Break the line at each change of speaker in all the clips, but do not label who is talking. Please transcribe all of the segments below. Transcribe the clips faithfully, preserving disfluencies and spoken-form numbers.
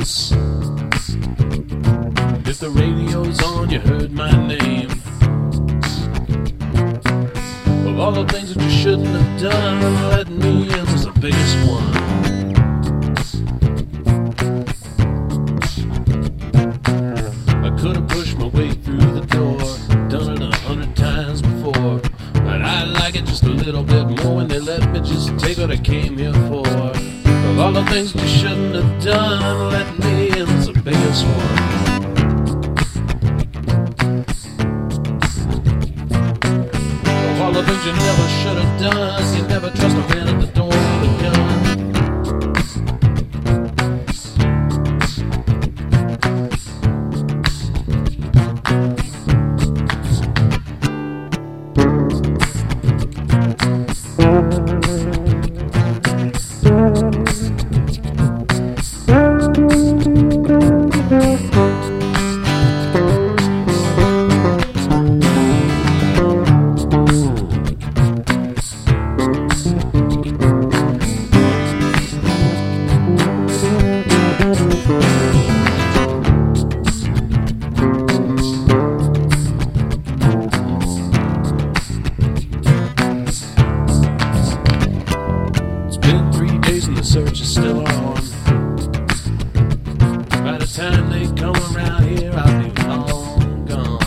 face. If the radio's on, you heard my name. Of all the things that you shouldn't have done, letting me in was the biggest one. I could have pushed my way through the door, done it a hundred times before, but I like it just a little bit more when they let me just take what I came here for. Of all the things that you shouldn't have done, letting me in was the biggest one. All the things you never should have done. You never trust a man at the door with a gun. The search is still on. By the time they come around here, I'll be long gone.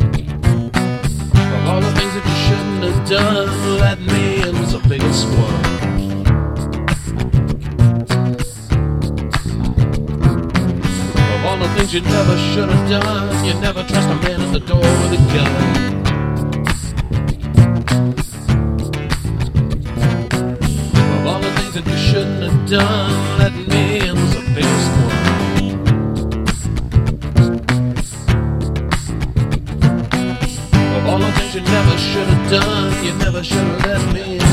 Of all the things that you shouldn't have done, letting me in was the biggest one. Of all the things you never should have done, you never trust a man at the door with a gun. That you shouldn't have done, letting me in was the biggest one. Of all the things you never should have done, you never should have let me in.